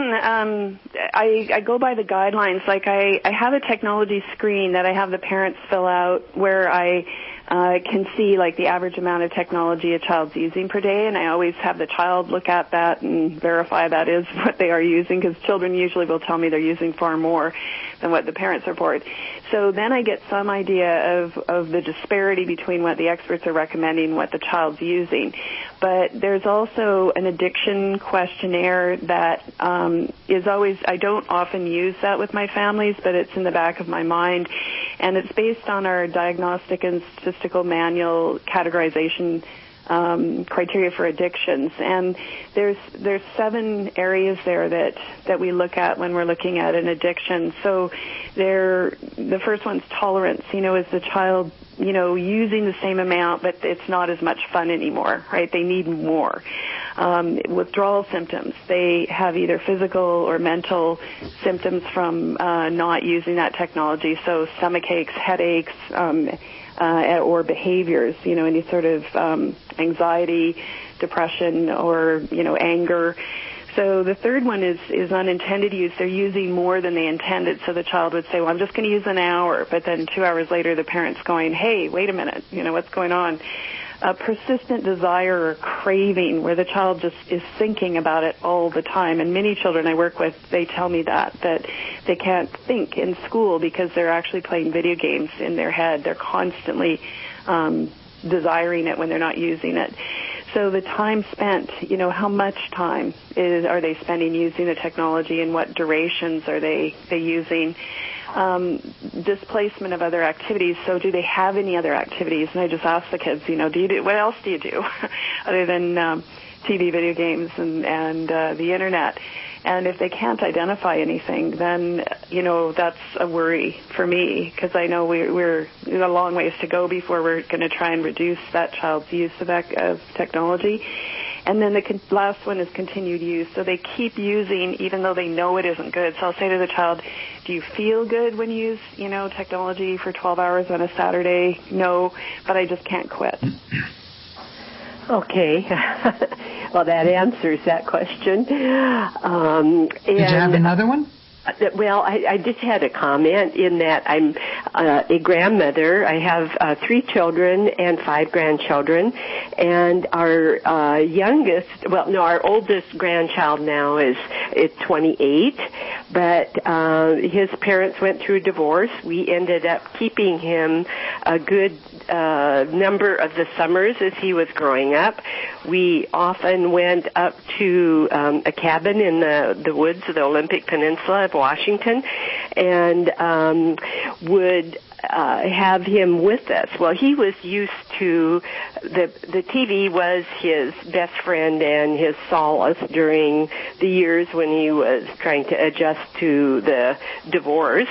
um, I, I go by the guidelines. Like I, I have a technology screen that I have the parents fill out where I uh, can see like the average amount of technology a child's using per day, and I always have the child look at that and verify that is what they are using, because children usually will tell me they're using far more than what the parents report. So then I get some idea of, of the disparity between what the experts are recommending and what the child's using. But there's also an addiction questionnaire that um, is always, I don't often use that with my families, but it's in the back of my mind. And it's based on our diagnostic and statistical manual categorization um, criteria for addictions. And there's there's seven areas there that, that we look at when we're looking at an addiction. So there, the first one's tolerance. You know, is the child, you know, using the same amount, but it's not as much fun anymore, right? They need more. Um, withdrawal symptoms. They have either physical or mental symptoms from uh, not using that technology. So stomach aches, headaches, um, uh, or behaviors, you know, any sort of um, anxiety, depression, or, you know, anger. So the third one is, is unintended use. They're using more than they intended. So the child would say, well, I'm just going to use an hour. But then two hours later, the parent's going, hey, wait a minute, you know, what's going on? A persistent desire or craving where the child just is thinking about it all the time. And many children I work with, they tell me that, that they can't think in school because they're actually playing video games in their head. They're constantly um, desiring it when they're not using it. So the time spent, you know, how much time is, are they spending using the technology, and what durations are they, they using? Um, displacement of other activities. So do they have any other activities? And I just ask the kids, you know, do you do, what else do you do other than um, T V, video games, and, and uh, the Internet? And if they can't identify anything, then, you know, that's a worry for me, because I know we're, we're a long ways to go before we're going to try and reduce that child's use of, of technology. And then the con- last one is continued use. So they keep using even though they know it isn't good. So I'll say to the child, do you feel good when you use, you know, technology for twelve hours on a Saturday? No, but I just can't quit. Okay. Well, that answers that question. Um, Did you have another one? Well, I, I just had a comment in that I'm uh, a grandmother. I have uh, three children and five grandchildren, and our uh, youngest, well, no, our oldest grandchild now is is twenty-eight, but uh, his parents went through divorce. We ended up keeping him a good uh, number of the summers as he was growing up. We often went up to um, a cabin in the, the woods of the Olympic Peninsula of Washington and um, would uh, have him with us. Well, he was used to, the the T V was his best friend and his solace during the years when he was trying to adjust to the divorce.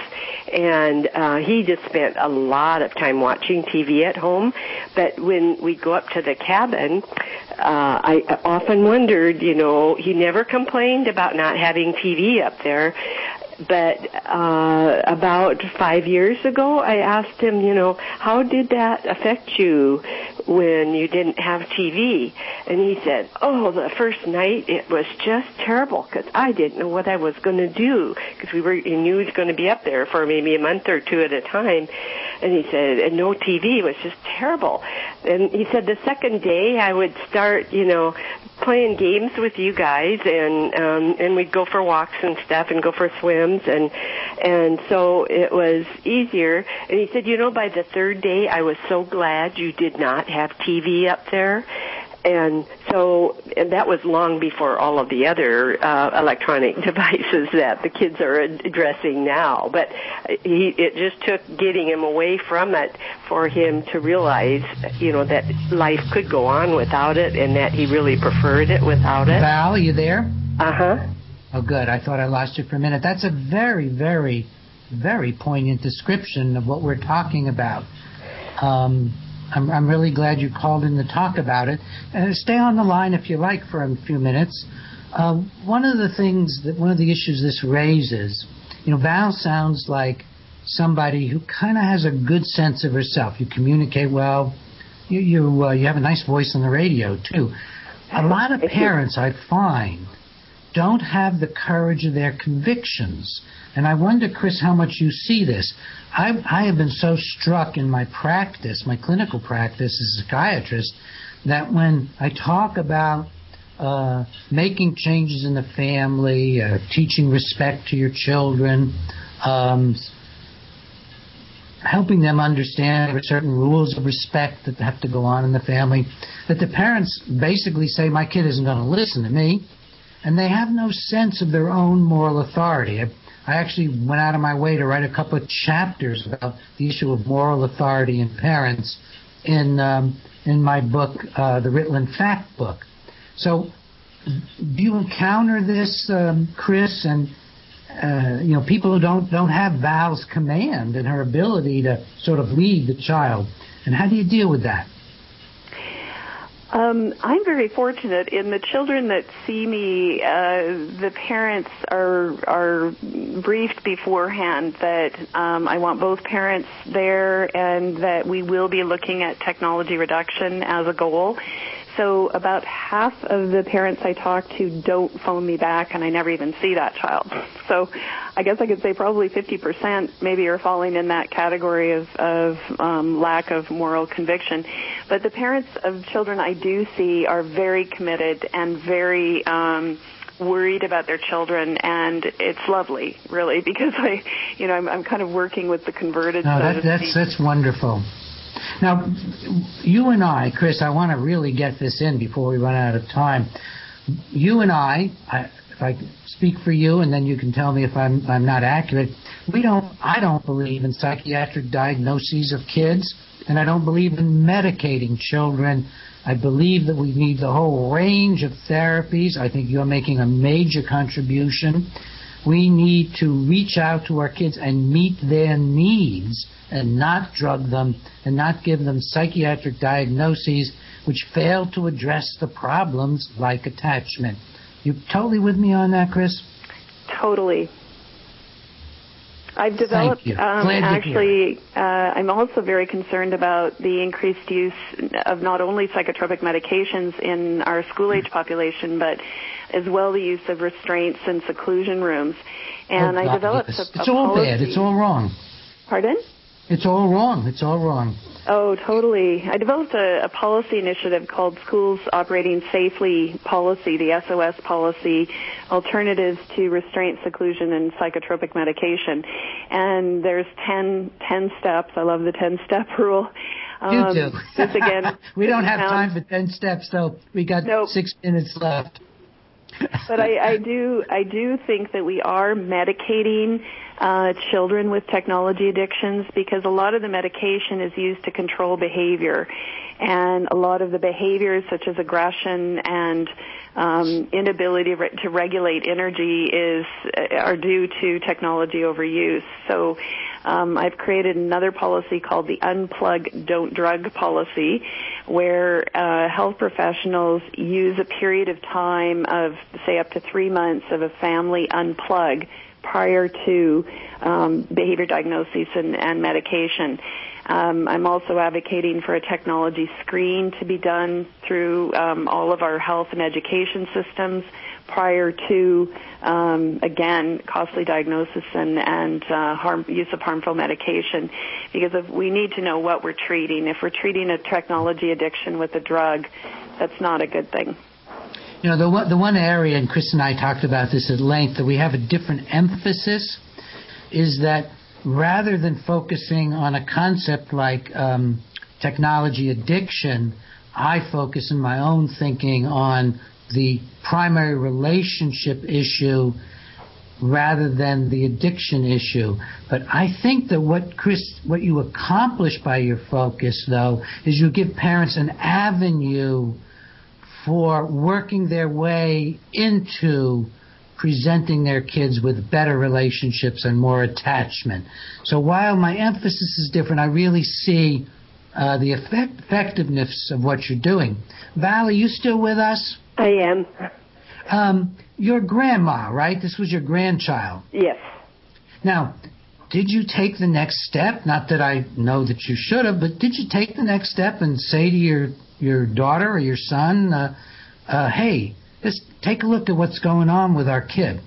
And uh, he just spent a lot of time watching T V at home. But when we go up to the cabin, uh, I often wondered, you know, he never complained about not having T V up there. But uh, about five years ago, I asked him, you know, how did that affect you when you didn't have T V? And he said, oh, the first night it was just terrible because I didn't know what I was going to do because we were, he knew he was going to be up there for maybe a month or two at a time. And he said, and no T V was just terrible. And he said the second day I would start, you know, playing games with you guys, and um, and we'd go for walks and stuff, and go for swims, and and so it was easier. And he said, you know, by the third day, I was so glad you did not have T V up there. And so, and that was long before all of the other uh, electronic devices that the kids are addressing now. But he, it just took getting him away from it for him to realize, you know, that life could go on without it, and that he really preferred it without it. Val, are you there? Uh-huh. Oh, good. I thought I lost you for a minute. That's a very, very, very poignant description of what we're talking about. Um... I'm, I'm really glad you called in to talk about it. Uh, stay on the line if you like for a few minutes. Uh, one of the things that, one of the issues this raises, you know, Val sounds like somebody who kind of has a good sense of herself. You communicate well. You you, uh, you have a nice voice on the radio too. A lot of parents, I find, don't have the courage of their convictions. And I wonder, Chris, how much you see this. I, I have been so struck in my practice, my clinical practice as a psychiatrist, that when I talk about uh, making changes in the family, uh, teaching respect to your children, um, helping them understand there are certain rules of respect that have to go on in the family, that the parents basically say, my kid isn't going to listen to me, and they have no sense of their own moral authority. I, I actually went out of my way to write a couple of chapters about the issue of moral authority in parents in um, in my book, uh, the Ritland Fact Book. So, do you encounter this, um, Chris, and uh, you know, people who don't don't have Val's command and her ability to sort of lead the child, and how do you deal with that? Um, I'm very fortunate in the children that see me. Uh, the parents are are briefed beforehand that um, I want both parents there, and that we will be looking at technology reduction as a goal. So about half of the parents I talk to don't phone me back, and I never even see that child. So I guess I could say probably fifty percent maybe are falling in that category of, of um, lack of moral conviction. But the parents of children I do see are very committed and very um, worried about their children, and it's lovely, really, because I, you know, I'm, I'm kind of working with the converted. No, so that, that's that's wonderful. Now, you and I, Chris, I want to really get this in before we run out of time. You and I, I if I speak for you, and then you can tell me if I'm I'm not accurate. We don't. I don't believe in psychiatric diagnoses of kids, and I don't believe in medicating children. I believe that we need the whole range of therapies. I think you're making a major contribution. We need to reach out to our kids and meet their needs and not drug them and not give them psychiatric diagnoses which fail to address the problems like attachment. You totally with me on that, Chris? Totally. I've developed, um, actually, uh, I'm also very concerned about the increased use of not only psychotropic medications in our school-age population, but as well the use of restraints and seclusion rooms. And oh, I God, developed yes. a, a It's all policy. bad. It's all wrong. Pardon? It's all wrong. It's all wrong. Oh, totally. I developed a, a policy initiative called Schools Operating Safely Policy, the S O S policy, Alternatives to Restraint, Seclusion, and Psychotropic Medication. And there's ten, ten steps. I love the ten-step rule. Um, you do. This, again, we don't have found, time for ten steps, though. We got nope. six minutes left. But I, I do, I do think that we are medicating uh, children with technology addictions because a lot of the medication is used to control behavior, and a lot of the behaviors such as aggression and um, inability to, re- to regulate energy is are due to technology overuse. So um, I've created another policy called the Unplug, Don't Drug policy, where uh, health professionals use a period of time of, say, up to three months of a family unplug prior to um, behavior diagnosis and, and medication. Um, I'm also advocating for a technology screen to be done through um, all of our health and education systems prior to, um, again, costly diagnosis and, and uh, harm, use of harmful medication. Because if we need to know what we're treating. If we're treating a technology addiction with a drug, that's not a good thing. You know, the one, the one area, and Chris and I talked about this at length, that we have a different emphasis is that rather than focusing on a concept like um, technology addiction, I focus in my own thinking on the primary relationship issue rather than the addiction issue. But I think that what Chris, what you accomplish by your focus, though, is you give parents an avenue for working their way into presenting their kids with better relationships and more attachment. So while my emphasis is different, I really see uh, the effect- effectiveness of what you're doing. Val, are you still with us? I am. Um, your grandma, right? This was your grandchild. Yes. Now, did you take the next step? Not that I know that you should have, but did you take the next step and say to your, your daughter or your son, uh, uh, hey, just take a look at what's going on with our kid?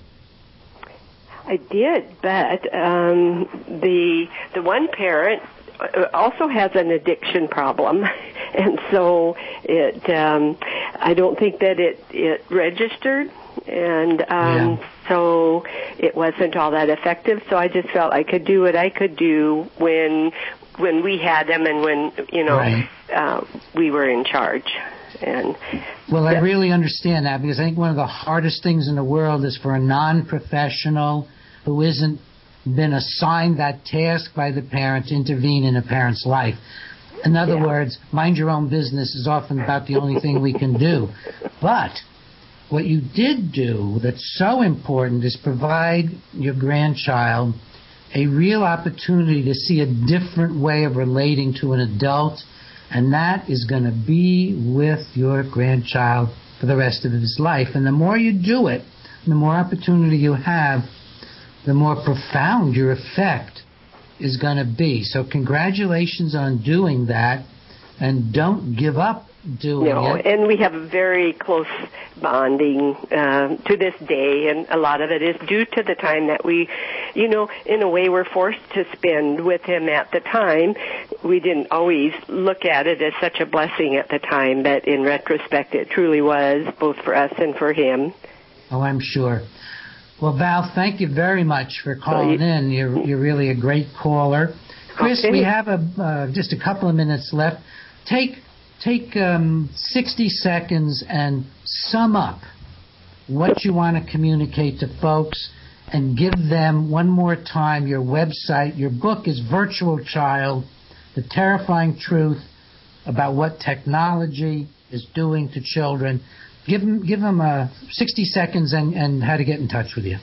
I did, but um, the the one parent also has an addiction problem, and so it um, I don't think that it it registered, and um, yeah. so it wasn't all that effective. So I just felt I could do what I could do when when we had them and when you know right. uh, we were in charge. And well, I really understand that, because I think one of the hardest things in the world is for a non-professional who isn't been assigned that task by the parent to intervene in a parent's life. In other yeah. words, mind your own business is often about the only thing we can do. But what you did do that's so important is provide your grandchild a real opportunity to see a different way of relating to an adult. And that is going to be with your grandchild for the rest of his life. And the more you do it, the more opportunity you have, the more profound your effect is going to be. So congratulations on doing that, and don't give up doing no, it. And we have a very close bonding uh, to this day, and a lot of it is due to the time that we, you know, in a way we're forced to spend with him at the time. We didn't always look at it as such a blessing at the time, but in retrospect it truly was, both for us and for him. Oh, I'm sure. Well, Val, thank you very much for calling in. You're you're really a great caller. Chris, okay. we have a uh, just a couple of minutes left. Take take um, sixty seconds and sum up what you want to communicate to folks, and give them one more time your website. Your book is Virtual Child, The Terrifying Truth About What Technology is Doing to Children. Give them, give them uh, sixty seconds and, and how to get in touch with you.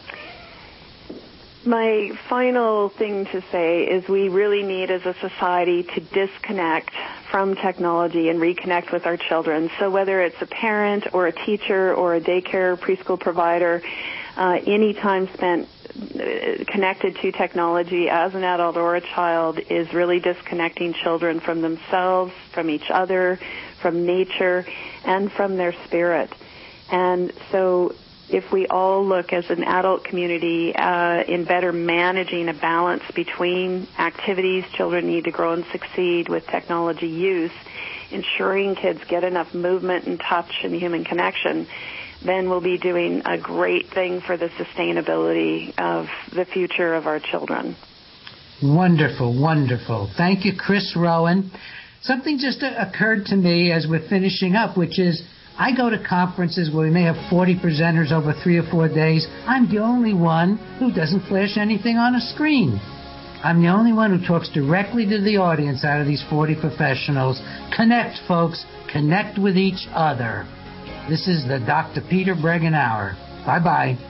My final thing to say is we really need as a society to disconnect from technology and reconnect with our children. So whether it's a parent or a teacher or a daycare preschool provider, uh, any time spent connected to technology as an adult or a child is really disconnecting children from themselves, from each other, from nature, and from their spirit. And so if we all look as an adult community uh, in better managing a balance between activities children need to grow and succeed with technology use, ensuring kids get enough movement and touch and human connection, then we'll be doing a great thing for the sustainability of the future of our children. Wonderful, wonderful. Thank you, Chris Rowan. Something just occurred to me as we're finishing up, which is I go to conferences where we may have forty presenters over three or four days. I'm the only one who doesn't flash anything on a screen. I'm the only one who talks directly to the audience out of these forty professionals. Connect, folks. Connect with each other. This is the Doctor Peter Breggin Hour. Bye-bye.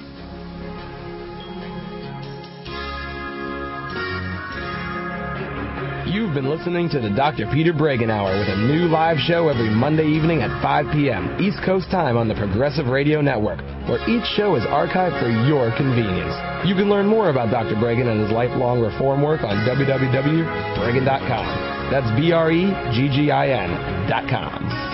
You've been listening to the Doctor Peter Breggin Hour with a new live show every Monday evening at five p.m. East Coast time on the Progressive Radio Network, where each show is archived for your convenience. You can learn more about Doctor Breggin and his lifelong reform work on w w w dot breggin dot com. That's B R E G G I N dot com.